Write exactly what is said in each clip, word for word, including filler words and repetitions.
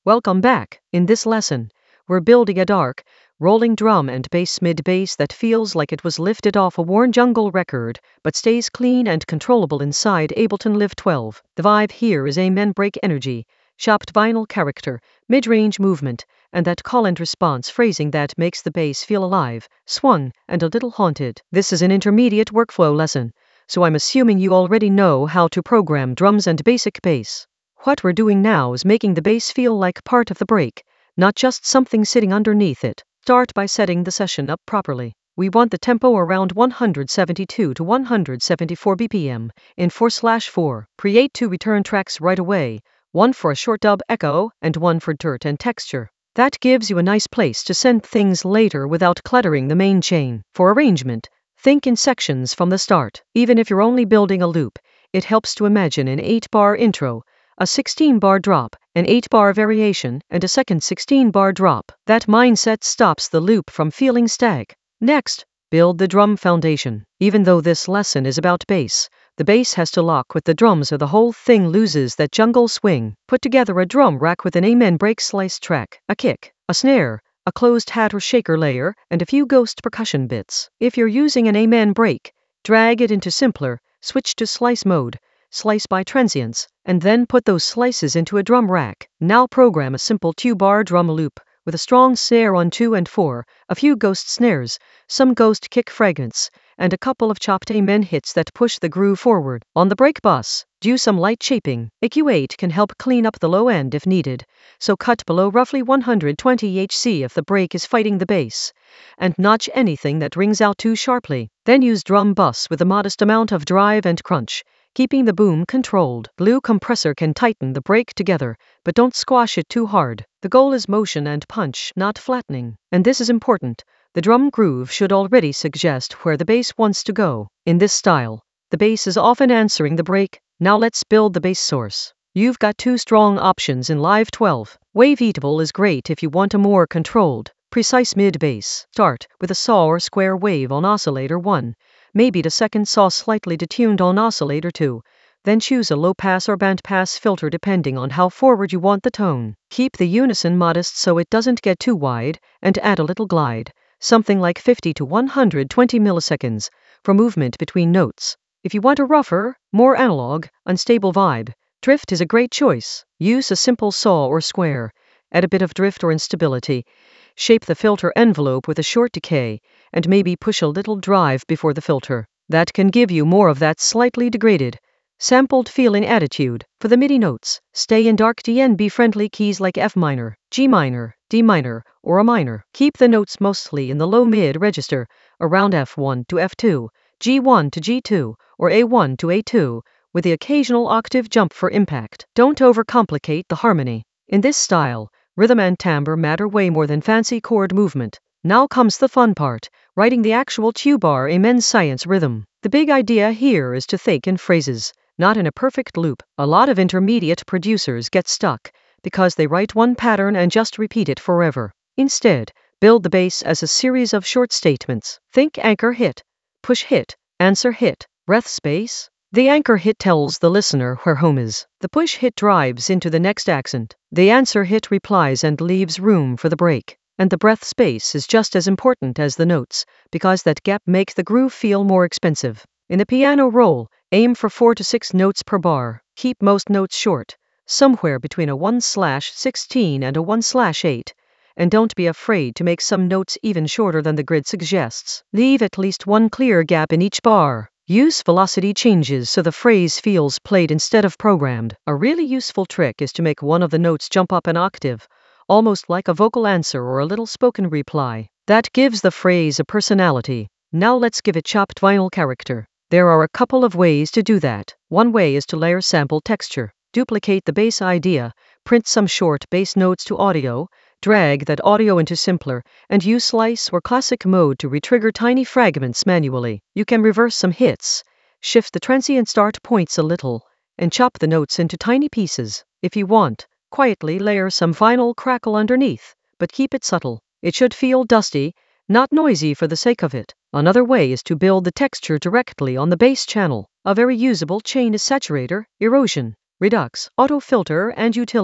Welcome back. In this lesson, we're building a dark, rolling drum and bass mid-bass that feels like it was lifted off a worn jungle record, but stays clean and controllable inside Ableton Live twelve. The vibe here is amen break energy, chopped vinyl character, mid-range movement, and that call and response phrasing that makes the bass feel alive, swung, and a little haunted. This is an intermediate workflow lesson, so I'm assuming you already know how to program drums and basic bass. What we're doing now is making the bass feel like part of the break, not just something sitting underneath it. Start by setting the session up properly. We want the tempo around one seventy-two to one seventy-four B P M in four slash four. Create two return tracks right away, one for a short dub echo and one for dirt and texture. That gives you a nice place to send things later without cluttering the main chain. For arrangement, think in sections from the start. Even if you're only building a loop, it helps to imagine an eight bar intro, a sixteen bar drop, an eight bar variation, and a second sixteen bar drop. That mindset stops the loop from feeling stag. Next, build the drum foundation. Even though this lesson is about bass, the bass has to lock with the drums or the whole thing loses that jungle swing. Put together a drum rack with an amen break slice track, a kick, a snare, a closed hat or shaker layer, and a few ghost percussion bits. If you're using an amen break, drag it into simpler, switch to slice mode, slice by transients, and then put those slices into a drum rack. Now program a simple two-bar drum loop with a strong snare on two and four, a few ghost snares, some ghost kick fragments, and a couple of chopped amen hits that push the groove forward. On the break bus, do some light shaping. A Q eight can help clean up the low end if needed, so cut below roughly one hundred twenty hertz if the break is fighting the bass, and notch anything that rings out too sharply. Then use drum bus with a modest amount of drive and crunch, keeping the boom controlled. Glue compressor can tighten the break together, but don't squash it too hard. The goal is motion and punch, not flattening. And this is important. The drum groove should already suggest where the bass wants to go. In this style, the bass is often answering the break. Now let's build the bass source. You've got two strong options in Live twelve. Waveatable is great if you want a more controlled, precise mid-bass. Start with a saw or square wave on oscillator one. Maybe the second saw slightly detuned on oscillator two. Then choose a low-pass or band-pass filter depending on how forward you want the tone. Keep the unison modest so it doesn't get too wide, and add a little glide, something like fifty to one hundred twenty milliseconds, for movement between notes. If you want a rougher, more analog, unstable vibe, drift is a great choice. Use a simple saw or square, add a bit of drift or instability, shape the filter envelope with a short decay, and maybe push a little drive before the filter. That can give you more of that slightly degraded, sampled feeling attitude. For the MIDI notes, stay in dark D N B-friendly keys like F minor, G minor, D minor, or A minor. Keep the notes mostly in the low-mid register, around F one to F two, G one to G two, or A one to A two, with the occasional octave jump for impact. Don't overcomplicate the harmony. In this style, rhythm and timbre matter way more than fancy chord movement. Now comes the fun part, writing the actual two-bar amen science rhythm. The big idea here is to think in phrases, not in a perfect loop. A lot of intermediate producers get stuck because they write one pattern and just repeat it forever. Instead, build the bass as a series of short statements. Think anchor hit, push hit, answer hit, breath space. The anchor hit tells the listener where home is. The push hit drives into the next accent. The answer hit replies and leaves room for the break. And the breath space is just as important as the notes, because that gap makes the groove feel more expensive. In the piano roll, aim for four to six notes per bar. Keep most notes short, somewhere between a one slash sixteen and a one slash eight, and don't be afraid to make some notes even shorter than the grid suggests. Leave at least one clear gap in each bar. Use velocity changes so the phrase feels played instead of programmed. A really useful trick is to make one of the notes jump up an octave, almost like a vocal answer or a little spoken reply. That gives the phrase a personality. Now let's give it chopped vinyl character. There are a couple of ways to do that. One way is to layer sample texture. Duplicate the bass idea, print some short bass notes to audio, drag that audio into simpler, and use slice or classic mode to retrigger tiny fragments manually. You can reverse some hits, shift the transient start points a little, and chop the notes into tiny pieces. If you want, quietly layer some vinyl crackle underneath, but keep it subtle. It should feel dusty, not noisy for the sake of it. Another way is to build the texture directly on the bass channel. A very usable chain is saturator, erosion, redux, auto filter, and utility.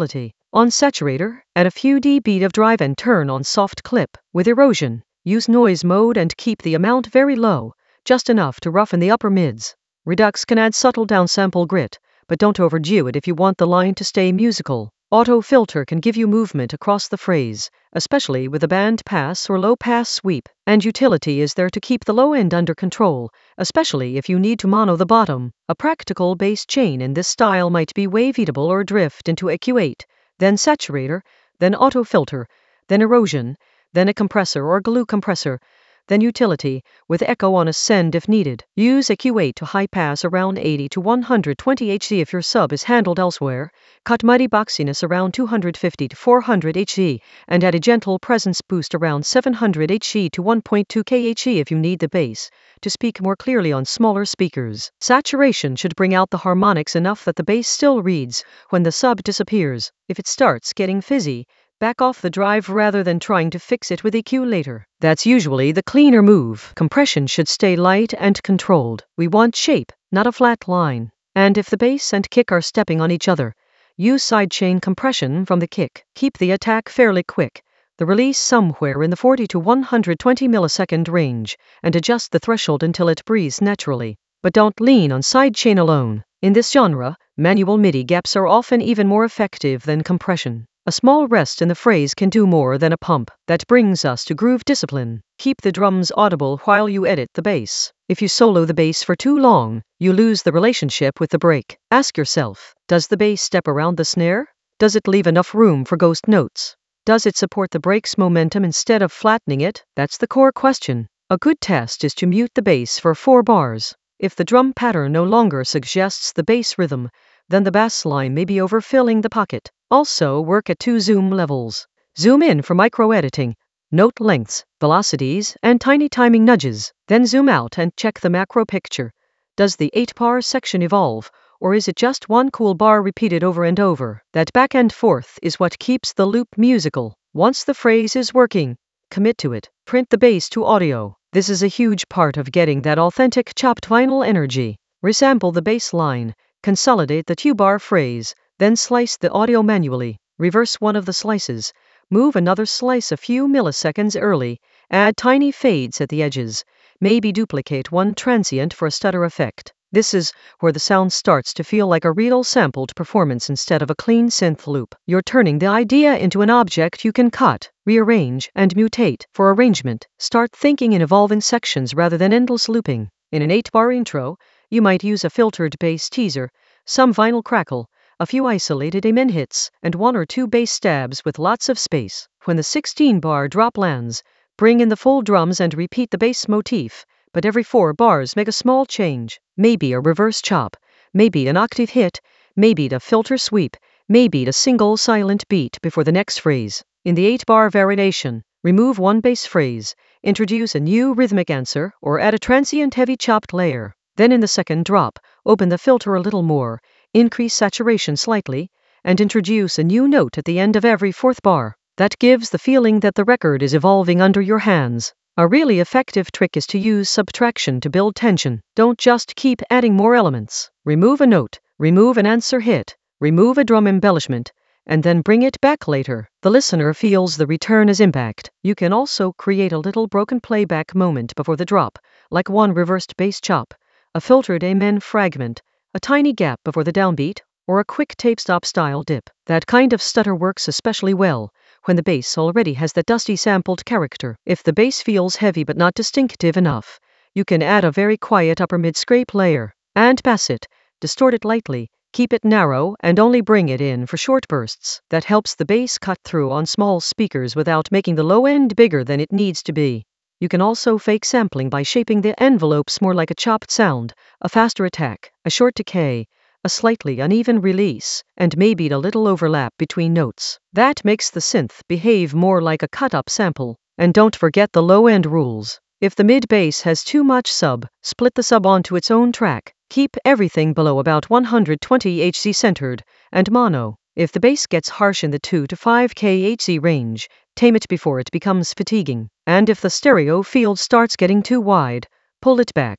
On saturator, add a few dB of drive and turn on soft clip. With erosion, use noise mode and keep the amount very low, just enough to roughen the upper mids. Redux can add subtle downsample grit, but don't overdo it if you want the line to stay musical. Auto filter can give you movement across the phrase, especially with a band pass or low pass sweep, and utility is there to keep the low end under control, especially if you need to mono the bottom. A practical bass chain in this style might be waveatable or drift into E Q eight, then saturator, then auto filter, then erosion, then a compressor or glue compressor, then utility, with echo on ascend if needed. Use E Q eight to high pass around eighty to one hundred twenty hertz if your sub is handled elsewhere, cut muddy boxiness around two hundred fifty to four hundred hertz, and add a gentle presence boost around seven hundred hertz to one point two kilohertz if you need the bass to speak more clearly on smaller speakers. Saturation should bring out the harmonics enough that the bass still reads when the sub disappears. If it starts getting fizzy, back off the drive rather than trying to fix it with E Q later. That's usually the cleaner move. Compression should stay light and controlled. We want shape, not a flat line. And if the bass and kick are stepping on each other, use sidechain compression from the kick. Keep the attack fairly quick, the release somewhere in the forty to one hundred twenty millisecond range, and adjust the threshold until it breathes naturally. But don't lean on sidechain alone. In this genre, manual MIDI gaps are often even more effective than compression. A small rest in the phrase can do more than a pump. That brings us to groove discipline. Keep the drums audible while you edit the bass. If you solo the bass for too long, you lose the relationship with the break. Ask yourself, does the bass step around the snare? Does it leave enough room for ghost notes? Does it support the break's momentum instead of flattening it? That's the core question. A good test is to mute the bass for four bars. If the drum pattern no longer suggests the bass rhythm, then the bass line may be overfilling the pocket. Also work at two zoom levels. Zoom in for micro-editing, note lengths, velocities, and tiny timing nudges. Then zoom out and check the macro picture. Does the eight bar section evolve, or is it just one cool bar repeated over and over? That back and forth is what keeps the loop musical. Once the phrase is working, commit to it. Print the bass to audio. This is a huge part of getting that authentic chopped vinyl energy. Resample the bass line, consolidate the two-bar phrase, then slice the audio manually. Reverse one of the slices. Move another slice a few milliseconds early. Add tiny fades at the edges. Maybe duplicate one transient for a stutter effect. This is where the sound starts to feel like a real sampled performance instead of a clean synth loop. You're turning the idea into an object you can cut, rearrange, and mutate. For arrangement, start thinking in evolving sections rather than endless looping. In an eight bar intro, you might use a filtered bass teaser, some vinyl crackle, a few isolated amen hits, and one or two bass stabs with lots of space. When the sixteen bar drop lands, bring in the full drums and repeat the bass motif, but every four bars make a small change. Maybe a reverse chop, maybe an octave hit, maybe a filter sweep, maybe a single silent beat before the next phrase. In the eight bar variation, remove one bass phrase, introduce a new rhythmic answer, or add a transient heavy chopped layer. Then in the second drop, open the filter a little more, increase saturation slightly, and introduce a new note at the end of every fourth bar. That gives the feeling that the record is evolving under your hands. A really effective trick is to use subtraction to build tension. Don't just keep adding more elements. Remove a note, remove an answer hit, remove a drum embellishment, and then bring it back later. The listener feels the return as impact. You can also create a little broken playback moment before the drop, like one reversed bass chop, a filtered amen fragment, a tiny gap before the downbeat, or a quick tape stop style dip. That kind of stutter works especially well when the bass already has that dusty sampled character. If the bass feels heavy but not distinctive enough, you can add a very quiet upper mid scrape layer, and pass it, distort it lightly, keep it narrow, and only bring it in for short bursts. That helps the bass cut through on small speakers without making the low end bigger than it needs to be. You can also fake sampling by shaping the envelopes more like a chopped sound, a faster attack, a short decay, a slightly uneven release, and maybe a little overlap between notes. That makes the synth behave more like a cut-up sample. And don't forget the low-end rules. If the mid-bass has too much sub, split the sub onto its own track. Keep everything below about one hundred twenty hertz centered, and mono. If the bass gets harsh in the two to five kilohertz range, tame it before it becomes fatiguing. And if the stereo field starts getting too wide, pull it back.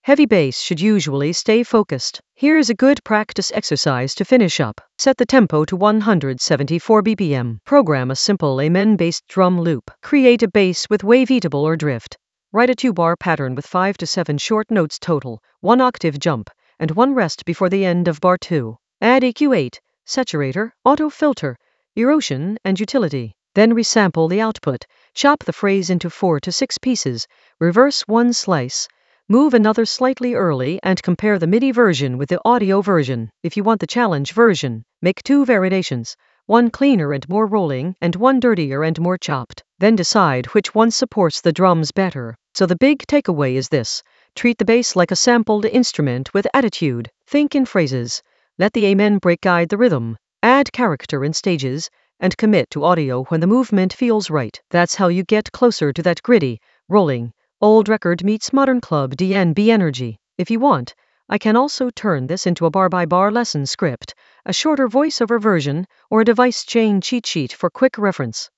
Heavy bass should usually stay focused. Here's a good practice exercise to finish up. Set the tempo to one hundred seventy-four B P M. Program a simple Amen-based drum loop. Create a bass with waveatable or drift. Write a two-bar pattern with five to seven short notes total, one octave jump, and one rest before the end of bar two. Add E Q eight, saturator, auto filter, erosion, and utility. Then resample the output. Chop the phrase into four to six pieces. Reverse one slice. Move another slightly early and compare the MIDI version with the audio version. If you want the challenge version, make two variations, one cleaner and more rolling, and one dirtier and more chopped. Then decide which one supports the drums better. So the big takeaway is this: treat the bass like a sampled instrument with attitude. Think in phrases. Let the amen break guide the rhythm. Add character in stages, and commit to audio when the movement feels right. That's how you get closer to that gritty, rolling, old record meets modern club D and B energy. If you want, I can also turn this into a bar-by-bar lesson script, a shorter voiceover version, or a device chain cheat sheet for quick reference.